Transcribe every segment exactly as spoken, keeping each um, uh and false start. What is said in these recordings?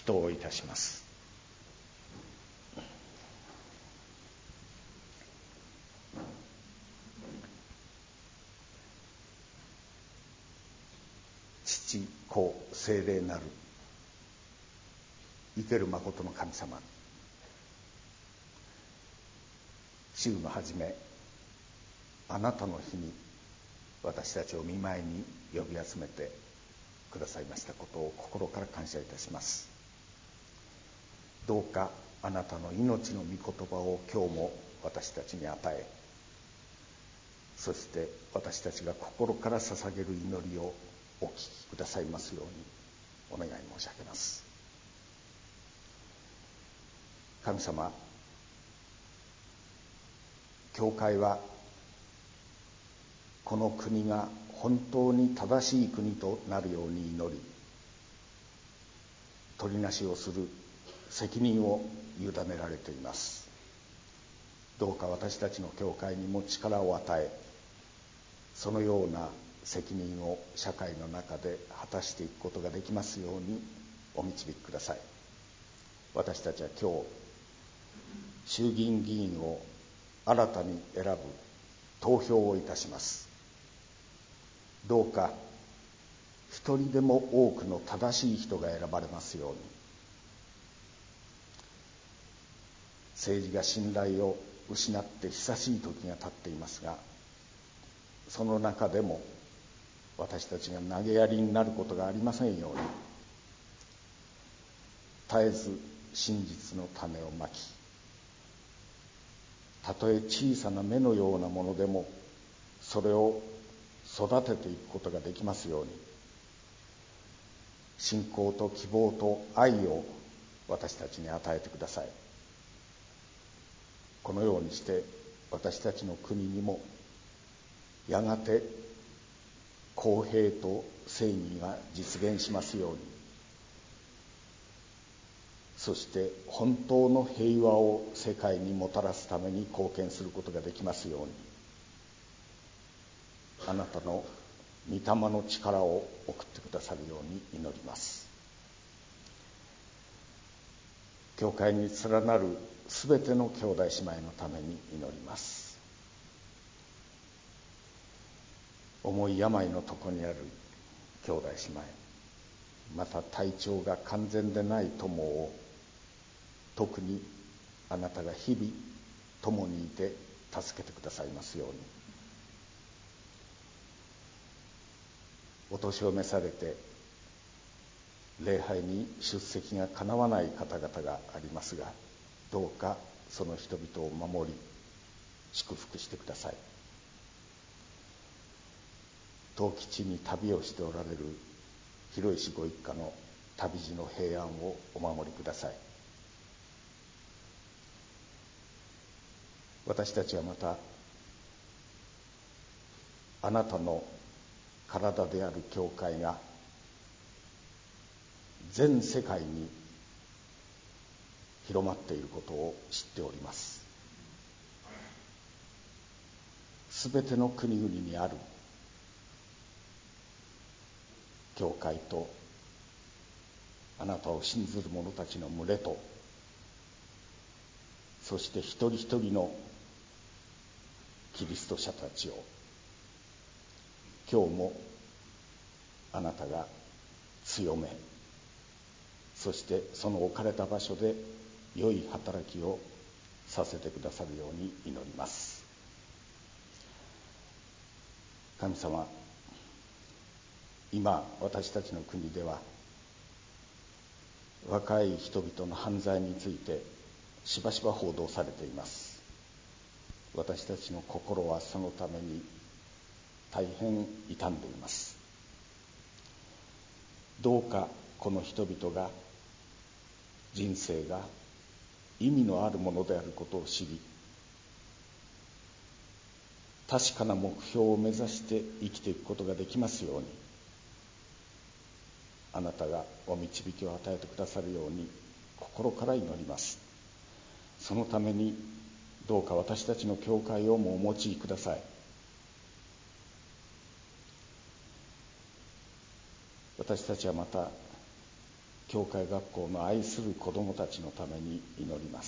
祈祷をいたします。父、子、聖霊なる生ける誠の神様、週の初め、あなたの日に私たちを御前に呼び集めてくださいましたことを心から感謝いたします。どうかあなたの命の御言葉を今日も私たちに与え、そして私たちが心から捧げる祈りをお聞きくださいますようにお願い申し上げます。神様、教会はこの国が本当に正しい国となるように祈り、取りなしをする責任を委ねられています。どうか私たちの教会にも力を与え、そのような責任を社会の中で果たしていくことができますようにお導きください。私たちは今日、衆議院議員を新たに選ぶ投票をいたします。どうか一人でも多くの正しい人が選ばれますように。政治が信頼を失って久しい時が経っていますが、その中でも私たちが投げやりになることがありませんように、絶えず真実の種をまき、たとえ小さな芽のようなものでもそれを育てていくことができますように、信仰と希望と愛を私たちに与えてください。このようにして私たちの国にもやがて公平と正義が実現しますように、そして本当の平和を世界にもたらすために貢献することができますように、あなたの御霊の力を送ってくださるように祈ります。教会に連なるすべての兄弟姉妹のために祈ります。重い病のとこにある兄弟姉妹、また体調が完全でない友を、特にあなたが日々共にいて助けてくださいますように。お年を召されて礼拝に出席がかなわない方々がありますが、どうかその人々を守り祝福してください。東吉に旅をしておられる広石ご一家の旅路の平安をお守りください。私たちはまたあなたの体である教会が全世界に広まっていることを知っております。すべての国々にある教会と、あなたを信ずる者たちの群れと、そして一人一人のキリスト者たちを、今日もあなたが強め、そしてその置かれた場所で良い働きをさせてくださるように祈ります。神様、今私たちの国では若い人々の犯罪についてしばしば報道されています。私たちの心はそのために大変痛んでいます。どうかこの人々が人生が意味のあるものであることを知り、確かな目標を目指して生きていくことができますように、あなたがお導きを与えてくださるように心から祈ります。そのためにどうか私たちの教会をもお持ちください。私たちはまた教会学校の愛する子どもたちのために祈ります。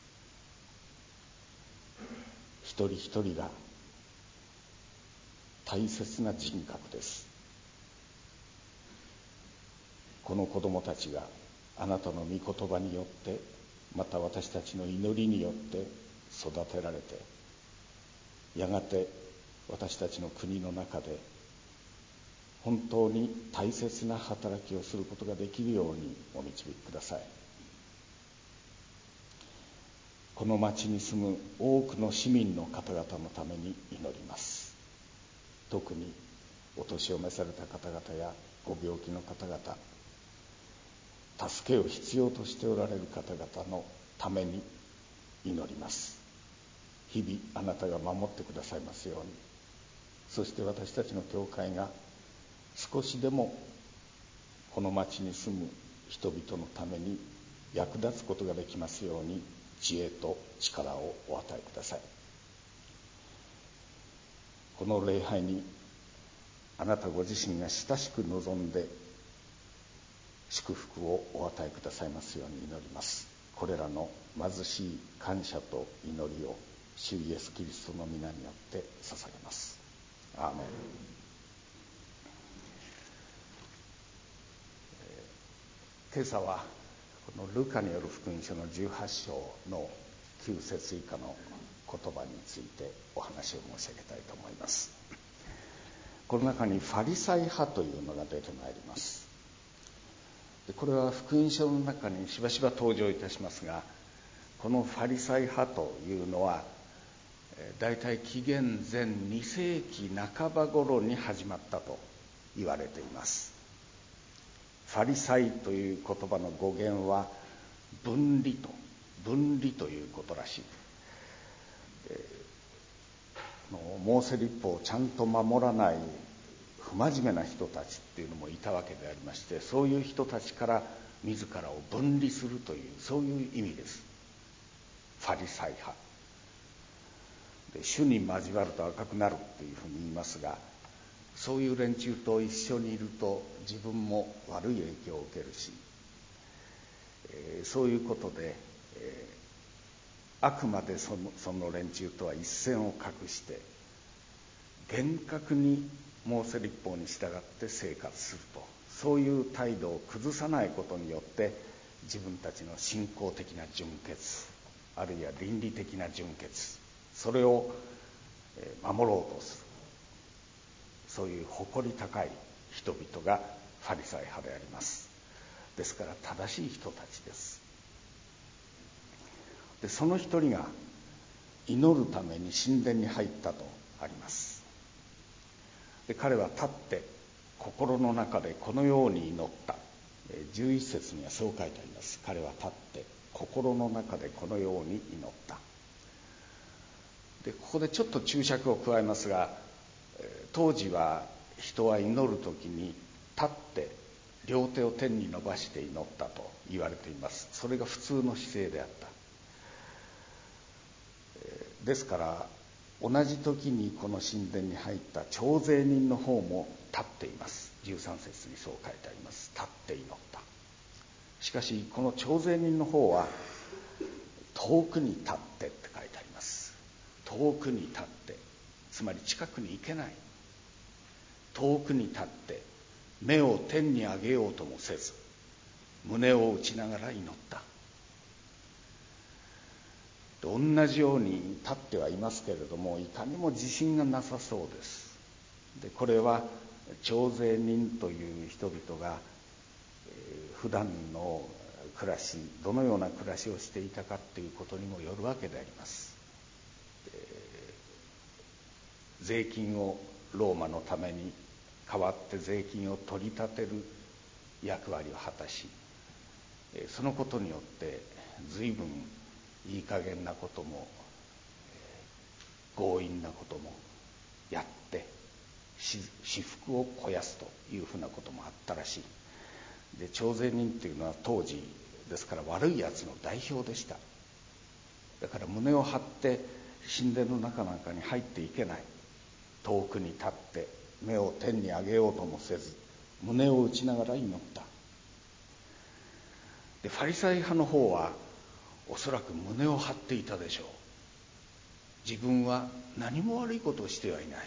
一人一人が大切な人格です。この子どもたちがあなたの御言葉によって、また私たちの祈りによって育てられて、やがて私たちの国の中で本当に大切な働きをすることができるようにお導きください。この町に住む多くの市民の方々のために祈ります。特にお年を召された方々やご病気の方々、助けを必要としておられる方々のために祈ります。日々あなたが守ってくださいますように。そして私たちの教会が少しでもこの町に住む人々のために役立つことができますように、知恵と力をお与えください。この礼拝にあなたご自身が親しく望んで祝福をお与えくださいますように祈ります。これらの貧しい感謝と祈りを主イエスキリストの皆によって捧げます。アーメン。今朝はこのルカによる福音書のじゅうはち章のきゅう節以下の言葉についてお話を申し上げたいと思います。この中にファリサイ派というのが出てまいります。でこれは福音書の中にしばしば登場いたしますが、このファリサイ派というのはだいたい紀元前に世紀半ば頃に始まったと言われています。ファリサイという言葉の語源は分離と分離ということらしい。モーセ律法をちゃんと守らない不真面目な人たちっていうのもいたわけでありまして、そういう人たちから自らを分離するという、そういう意味です。ファリサイ派で、主に交わると赤くなるっていうふうに言いますが、そういう連中と一緒にいると自分も悪い影響を受けるし、えー、そういうことで、えー、あくまでその、その連中とは一線を画して、厳格にモーセ律法に従って生活すると、そういう態度を崩さないことによって自分たちの信仰的な純潔、あるいは倫理的な純潔、それを守ろうとする、そういう誇り高い人々がファリサイ派であります。ですから正しい人たちです。でその一人が祈るために神殿に入ったとあります。で彼は立って心の中でこのように祈った。じゅういち節にはそう書いてあります。彼は立って心の中でこのように祈った。でここでちょっと注釈を加えますが、当時は人は祈るときに立って両手を天に伸ばして祈ったと言われています。それが普通の姿勢であった。ですから同じ時にこの神殿に入った徴税人の方も立っています。じゅうさん節にそう書いてあります。立って祈った。しかしこの徴税人の方は遠くに立ってって書いてあります。遠くに立って、つまり近くに行けない。遠くに立って目を天に上げようともせず、胸を打ちながら祈った。同じように立ってはいますけれども、いかにも自信がなさそうです。でこれは徴税人という人々が、えー、普段の暮らし、どのような暮らしをしていたかということにもよるわけであります。えー、税金をローマのために代わって税金を取り立てる役割を果たし、そのことによって随分いい加減なことも強引なこともやって私腹を肥やすというふうなこともあったらしい。で徴税人っていうのは当時ですから悪いやつの代表でした。だから胸を張って神殿の中なんかに入っていけない。遠くに立って目を天に上げようともせず、胸を打ちながら祈った。 でファリサイ派の方はおそらく胸を張っていたでしょう。自分は何も悪いことをしてはいない。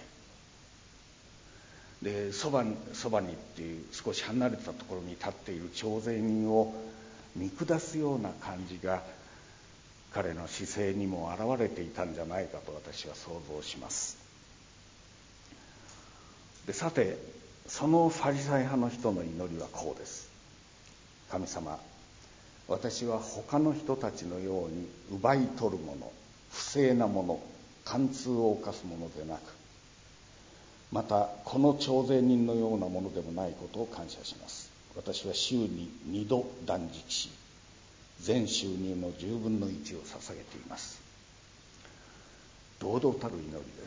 でそばにそばにっていう少し離れたところに立っている徴税人を見下すような感じが彼の姿勢にも現れていたんじゃないかと私は想像します。でさてそのファリサイ派の人の祈りはこうです。神様、私は他の人たちのように奪い取るもの、不正なもの、貫通を犯すものでなく、またこの徴税人のようなものでもないことを感謝します。私は週に二度断食し、全収入の十分の一を捧げています。堂々たる祈りです。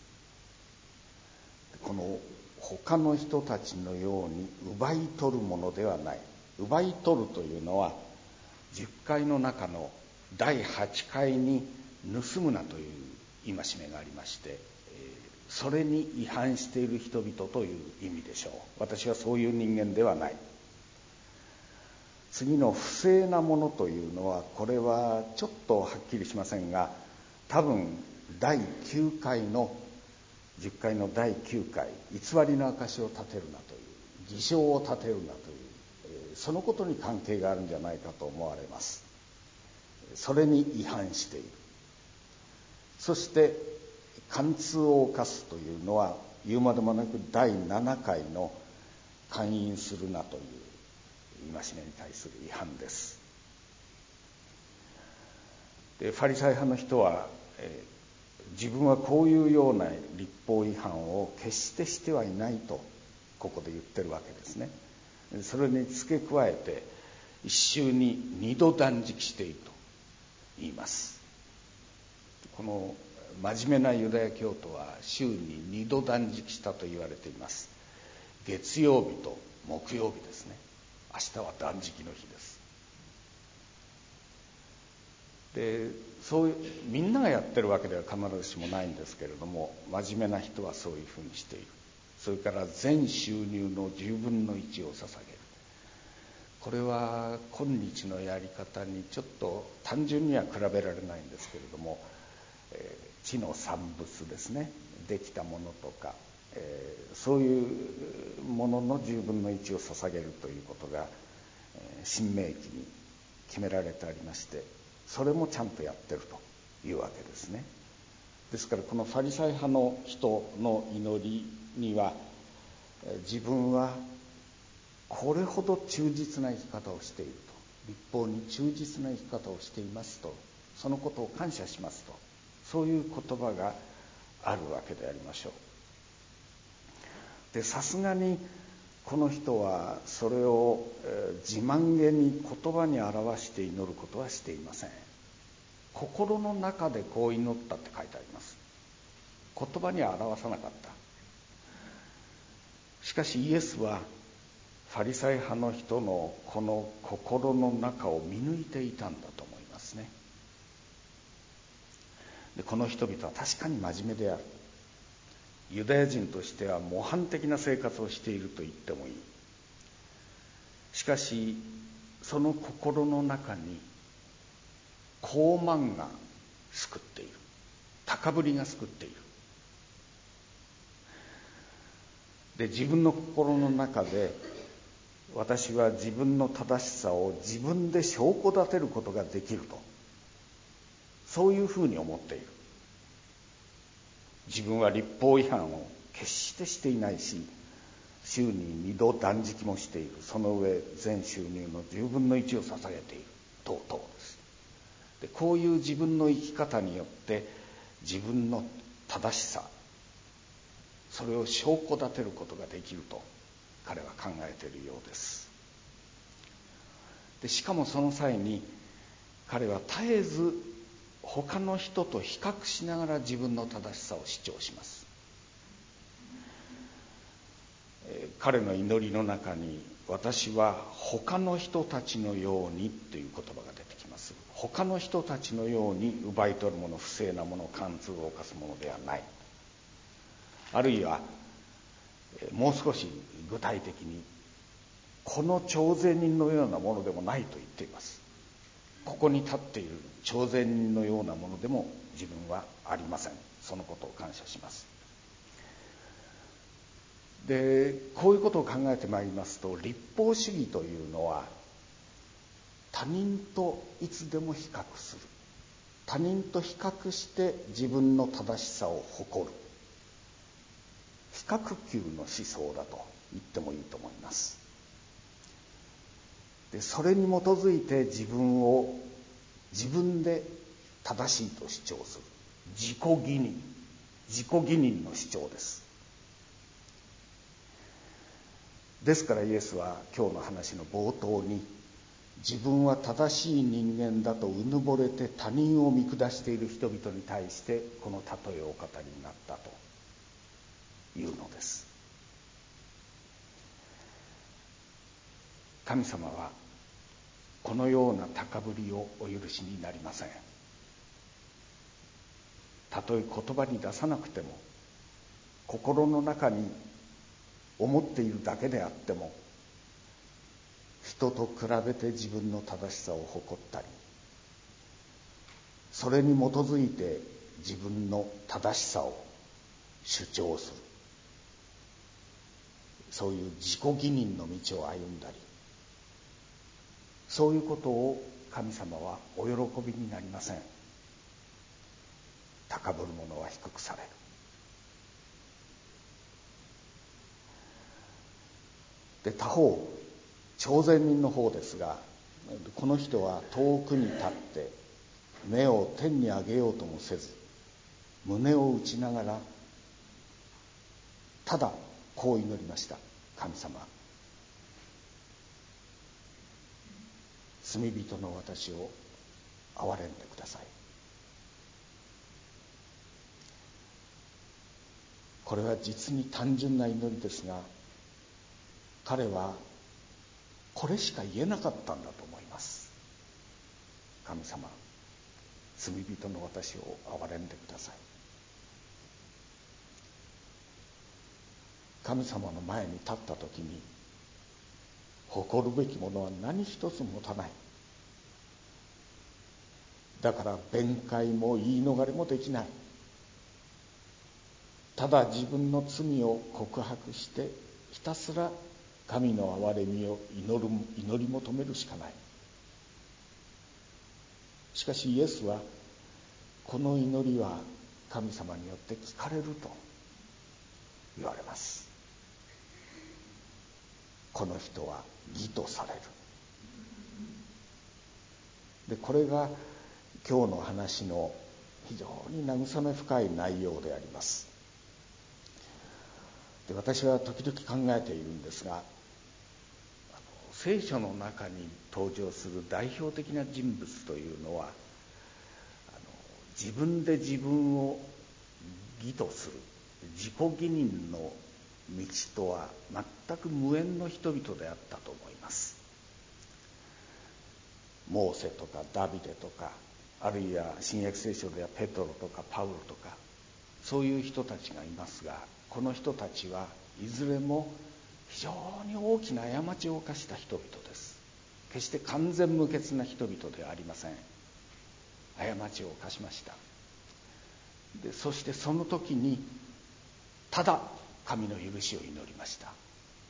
この他の人たちのように奪い取るものではない。奪い取るというのはじゅっかいの中のだいはちかいに盗むなという戒めがありまして、それに違反している人々という意味でしょう。私はそういう人間ではない。次の不正なものというのは、これはちょっとはっきりしませんが、多分だいきゅうかいのじゅっかいのだいきゅうかい、偽りの証を立てるなという、偽証を立てるなという、そのことに関係があるんじゃないかと思われます。それに違反している。そして貫通を犯すというのは、言うまでもなくだいななかいの姦淫するなという戒めに対する違反です。でファリサイ派の人は、えー、自分はこういうような律法違反を決してしてはいないとここで言ってるわけですね。それに付け加えて一週に二度断食していると言います。この真面目なユダヤ教徒は週に二度断食したと言われています。月曜日と木曜日ですね。明日は断食の日です。でそういうみんながやってるわけでは必ずしもないんですけれども、真面目な人はそういうふうにしている。それから全収入のじゅうぶんのいちを捧げる。これは今日のやり方にちょっと単純には比べられないんですけれども、えー、地の産物ですね、できたものとか、えー、そういうもののじゅうぶんのいちを捧げるということが、えー、申命記に決められてありまして、それもちゃんとやってるというわけですね。ですからこのファリサイ派の人の祈りには、自分はこれほど忠実な生き方をしていると、律法に忠実な生き方をしていますと、そのことを感謝しますと、そういう言葉があるわけでありましょう。でさすがにこの人はそれを、えー、自慢げに言葉に表して祈ることはしていません。心の中でこう祈ったって書いてあります。言葉には表さなかった。しかしイエスはファリサイ派の人のこの心の中を見抜いていたんだと思いますね。でこの人々は確かに真面目である。ユダヤ人としては模範的な生活をしていると言ってもいい。しかしその心の中に傲慢が救っている。高ぶりが救っている。で自分の心の中で、私は自分の正しさを自分で証拠立てることができると、そういうふうに思っている。自分は律法違反を決してしていないし、週に二度断食もしている。その上全収入のじゅうぶんのいちを捧げている。とうとうです。でこういう自分の生き方によって自分の正しさ、それを証拠立てることができると彼は考えているようです。でしかもその際に彼は絶えず他の人と比較しながら自分の正しさを主張します。彼の祈りの中に、私は他の人たちのようにという言葉が出てきます。他の人たちのように奪い取るもの、不正なもの、貫通を犯すものではない。あるいはもう少し具体的に、 この徴税人のようなものでもないと言っています。ここに立っている徴税人のようなものでも自分はありません。そのことを感謝します。で、こういうことを考えてまいりますと、立法主義というのは他人といつでも比較する、他人と比較して自分の正しさを誇る、比較級の思想だと言ってもいいと思います。で、それに基づいて自分を自分で正しいと主張する自己義認、自己義認の主張です。ですからイエスは今日の話の冒頭に、自分は正しい人間だとうぬぼれて他人を見下している人々に対してこの例えをお語りになったというのです。神様はこのような高ぶりをお許しになりません。たとえ言葉に出さなくても、心の中に思っているだけであっても、人と比べて自分の正しさを誇ったり、それに基づいて自分の正しさを主張する、そういう自己義認の道を歩んだり、そういうことを神様はお喜びになりません。高ぶる者は低くされる。で、他方、徴税人の方ですが、この人は遠くに立って目を天に上げようともせず、胸を打ちながらただこう祈りました。神様、罪人の私を憐れんでください。これは実に単純な祈りですが、彼はこれしか言えなかったんだと思います。神様、罪人の私を憐れんでください。神様の前に立ったときに、誇るべきものは何一つ持たない。だから弁解も言い逃れもできない。ただ自分の罪を告白して、ひたすら神の憐れみを祈る、祈り求めるしかない。しかしイエスは、この祈りは神様によって聞かれると言われます。この人は義とされる。で、これが今日の話の非常に慰め深い内容であります。で、私は時々考えているんですが、あの聖書の中に登場する代表的な人物というのは、あの自分で自分を義とする自己義認の道とは全く無縁の人々であったと思います。モーセとかダビデとか、あるいは新約聖書ではペトロとかパウロとか、そういう人たちがいますが、この人たちはいずれも非常に大きな過ちを犯した人々です。決して完全無欠な人々ではありません。過ちを犯しました。で、そしてその時にただ神の許しを祈りました。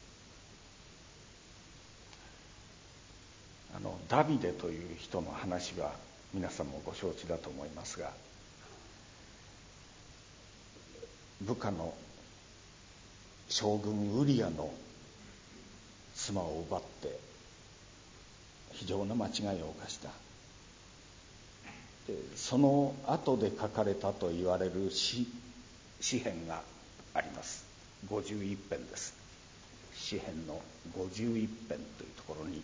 あのダビデという人の話は皆さんもご承知だと思いますが、部下の将軍ウリアの妻を奪って非常な間違いを犯した。で、その後で書かれたと言われる詩詩編があります。ごじゅういっ編です。詩編のごじゅういっ編というところに、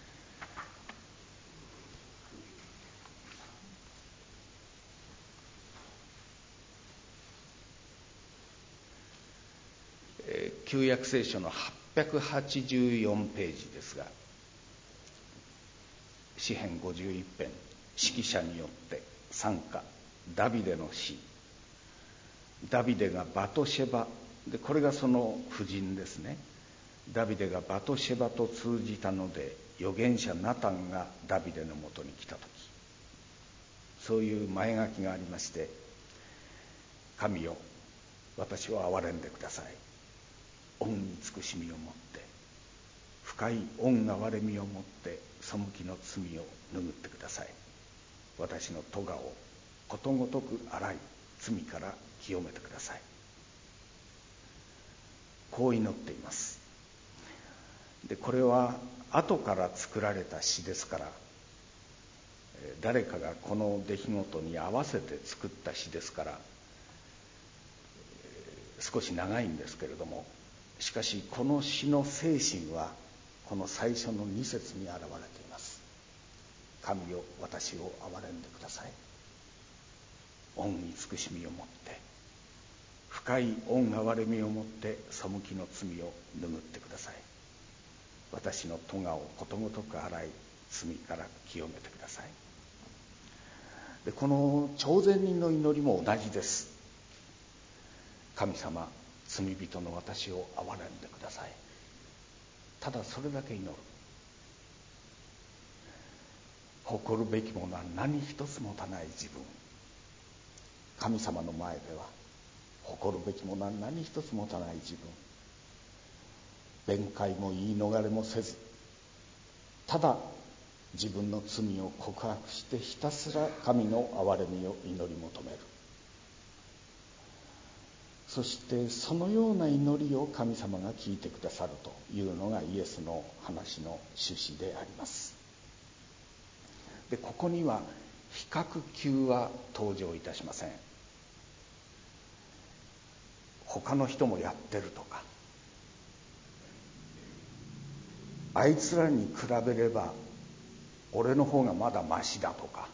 旧約聖書のはっぴゃくはちじゅうよんページですが、詩編ごじゅういっ編、指揮者によって賛歌、ダビデの詩。ダビデがバトシェバで、これがその婦人ですね。 ダビデがバトシェバと通じたので、預言者ナタンがダビデのもとに来たとき、そういう前書きがありまして、神よ、私を憐れんでください。恩慈しみをもって、深い恩憐れみをもって背きの罪を拭ってください。私の咎をことごとく洗い、罪から清めてください。こう祈っています。で、これは後から作られた詩ですから、誰かがこの出来事に合わせて作った詩ですから、少し長いんですけれども、しかしこの詩の精神はこの最初のに節に現れています。神よ、私を憐れんでください。恩慈しみをもって、深い恩憐れみをもって背きの罪を拭ってください。私の咎をことごとく洗い、罪から清めてください。で、この超善人の祈りも同じです。神様、罪人の私を憐れんでください。ただそれだけ祈る。誇るべきものは何一つ持たない自分。神様の前では誇るべきものは何一つ持たない自分。弁解も言い逃れもせず、ただ自分の罪を告白してひたすら神の憐れみを祈り求める。そしてそのような祈りを神様が聞いてくださるというのがイエスの話の趣旨であります。で、ここには比較級は登場いたしません。他の人もやってるとか、あいつらに比べれば俺の方がまだマシだとか、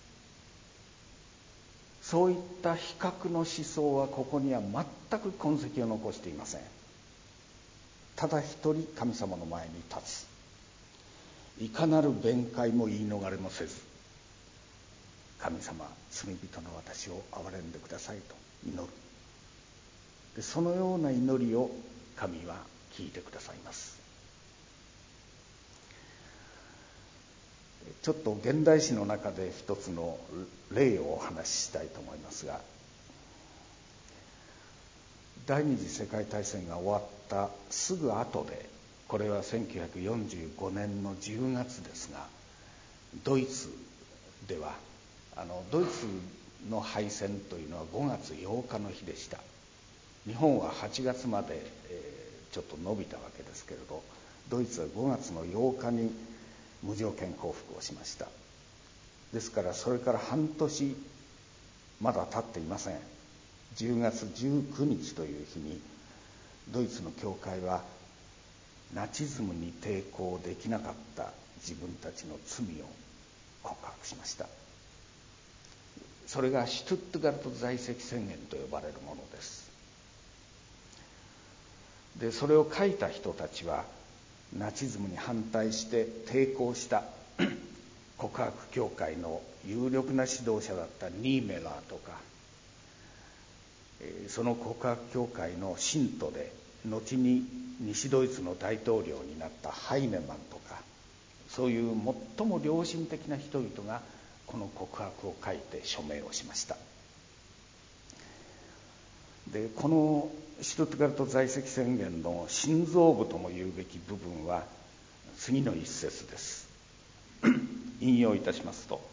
そういった比較の思想はここには全く痕跡を残していません。ただ一人神様の前に立つ。いかなる弁解も言い逃れもせず、神様、罪人の私を憐れんでくださいと祈る。で、そのような祈りを神は聞いてくださいます。ちょっと現代史の中で一つの例をお話ししたいと思いますが、第二次世界大戦が終わったすぐ後で、これはせんきゅうひゃくよんじゅうごねんのじゅうがつですが、ドイツではあのドイツの敗戦というのはごがつようかの日でした。日本ははちがつまで、えー、ちょっと伸びたわけですけれど、ドイツはごがつのようかに無条件降伏をしました。ですからそれから半年まだ経っていません。じゅうがつじゅうくにちという日にドイツの教会はナチズムに抵抗できなかった自分たちの罪を告白しました。それがシュトゥットガルト在籍宣言と呼ばれるものです。で、それを書いた人たちはナチズムに反対して抵抗した告白教会の有力な指導者だったニーメラーとか、その告白教会の信徒で後に西ドイツの大統領になったハイネマンとか、そういう最も良心的な人々がこの告白を書いて署名をしました。で、このシュトゥットガルト在籍宣言の心臓部とも言うべき部分は次の一節です。引用いたしますと、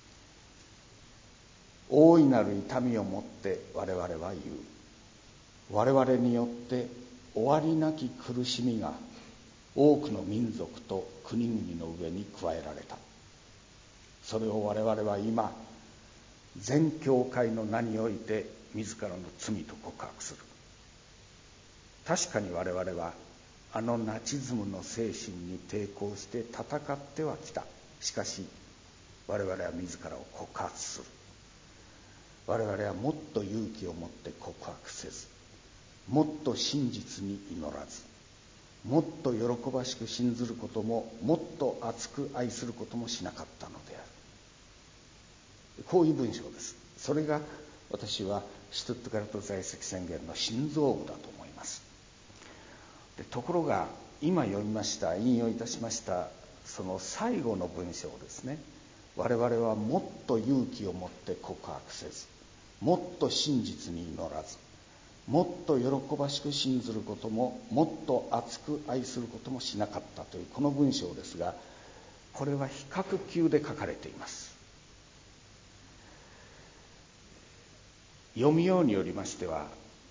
大いなる痛みをもって我々は言う。我々によって終わりなき苦しみが多くの民族と国々の上に加えられた。それを我々は今、全教会の名において自らの罪と告白する。確かに我々はあのナチズムの精神に抵抗して戦ってはきた。しかし我々は自らを告発する。我々はもっと勇気を持って告白せず、もっと真実に祈らず、もっと喜ばしく信ずることも、もっと熱く愛することもしなかったのである。こういう文章です。それが私はシュトゥットガルト在籍宣言の心臓部だと思います。でところが今読みました引用いたしましたその最後の文章ですね。我々はもっと勇気を持って告白せず、もっと真実に祈らず、もっと喜ばしく信ずることも、もっと熱く愛することもしなかったというこの文章ですが、これは比較級で書かれています。読みようによりましては、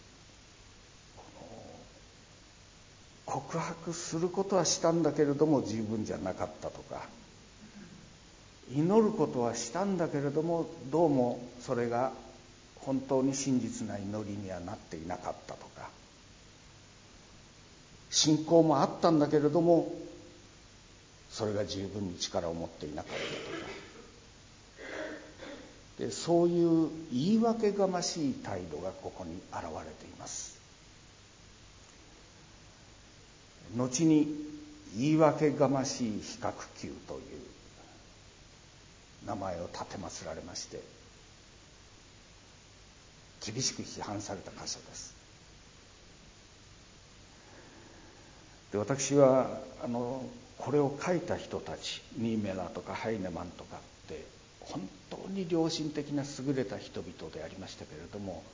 告白することはしたんだけれども十分じゃなかったとか、祈ることはしたんだけれどもどうもそれが本当に真実な祈りにはなっていなかったとか、信仰もあったんだけれどもそれが十分に力を持っていなかったとかで、そういう言い訳がましい態度がここに現れています。後に言い訳がましい比較級という名前を立て祀られまして、厳しく批判された箇所です。で、私はあのこれを書いた人たち、ニーメラとかハイネマンとかって本当に良心的な優れた人々でありましたけれども、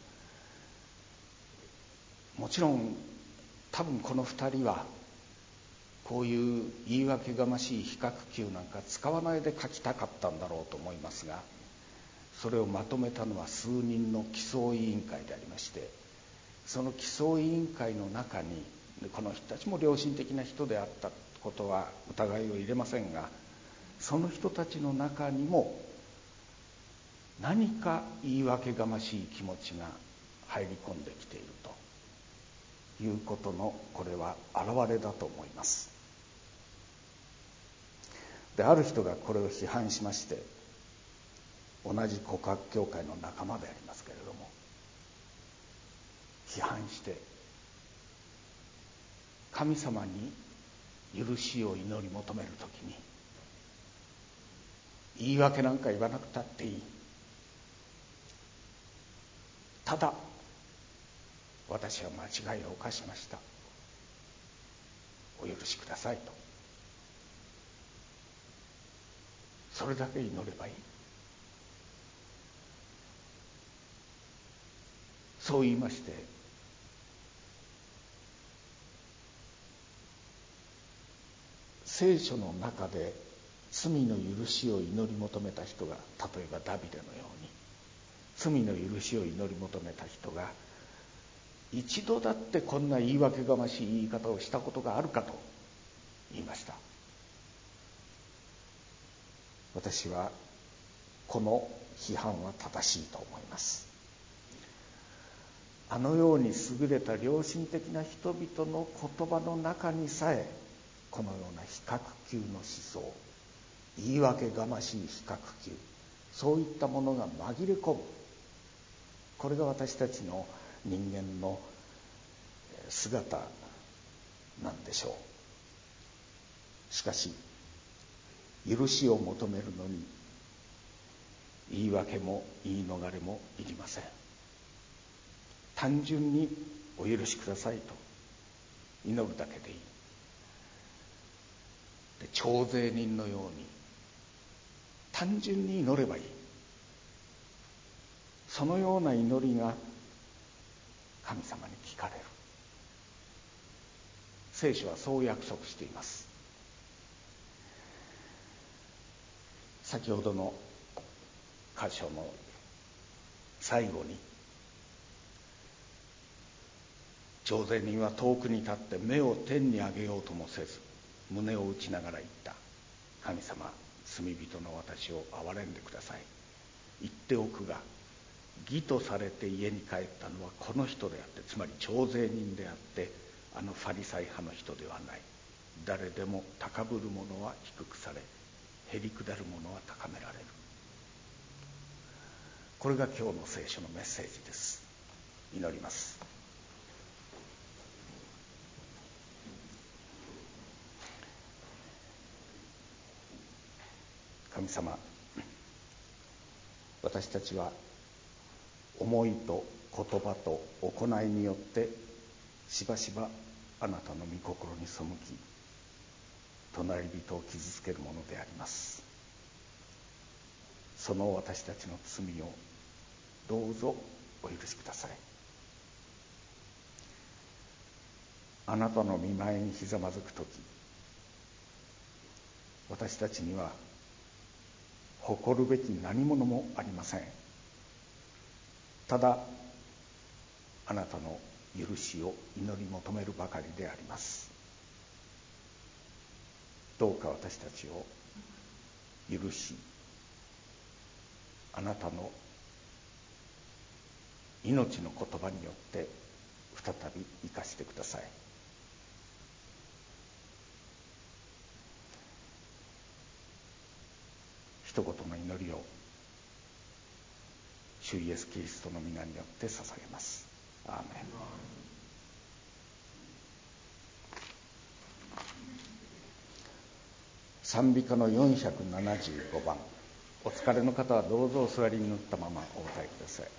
もちろん多分この二人はこういう言い訳がましい比較級なんか使わないで書きたかったんだろうと思いますが、それをまとめたのは数人の起草委員会でありまして、その起草委員会の中にこの人たちも良心的な人であったことは疑いを入れませんが、その人たちの中にも何か言い訳がましい気持ちが入り込んできているということの、これは表れだと思います。で、ある人がこれを批判しまして、同じ告白協会の仲間でありますけれども、批判して、神様に許しを祈り求めるときに言い訳なんか言わなくたっていい、ただ私は間違いを犯しました、お許しくださいと、それだけ祈ればいい、そう言いまして、聖書の中で罪の許しを祈り求めた人が、例えばダビデのように罪の許しを祈り求めた人が一度だってこんな言い訳がましい言い方をしたことがあるかと言いました。私はこの批判は正しいと思います。あのように優れた良心的な人々の言葉の中にさえ、このような比較級の思想、言い訳がましい比較級、そういったものが紛れ込む、これが私たちの人間の姿なんでしょう。しかし許しを求めるのに言い訳も言い逃れもいりません。単純にお許しくださいと祈るだけでいい。で、徴税人のように単純に祈ればいい。そのような祈りが神様に聞かれる。聖書はそう約束しています。先ほどの箇所の最後に、徴税人は遠くに立って目を天に上げようともせず胸を打ちながら言った。神様、罪人の私を憐れんでください。言っておくが、義とされて家に帰ったのはこの人であって、つまり徴税人であって、あのファリサイ派の人ではない。誰でも高ぶる者は低くされ、へりくだる者は高められる。これが今日の聖書のメッセージです。祈ります。神様、私たちは思いと言葉と行いによってしばしばあなたの御心に背き隣人を傷つけるものであります。その私たちの罪をどうぞお許しください。あなたの御前にひざまずくとき、私たちには誇るべき何者もありません。ただあなたの許しを祈り求めるばかりであります。どうか私たちを許し、あなたの命の言葉によって再び生かしてください。一言の祈りを主イエス・キリストの皆によって捧げます。アーメン。賛美歌のよんひゃくななじゅうごばん、お疲れの方はどうぞお座りになったままお歌いください。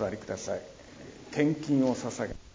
座りください。献金を捧げ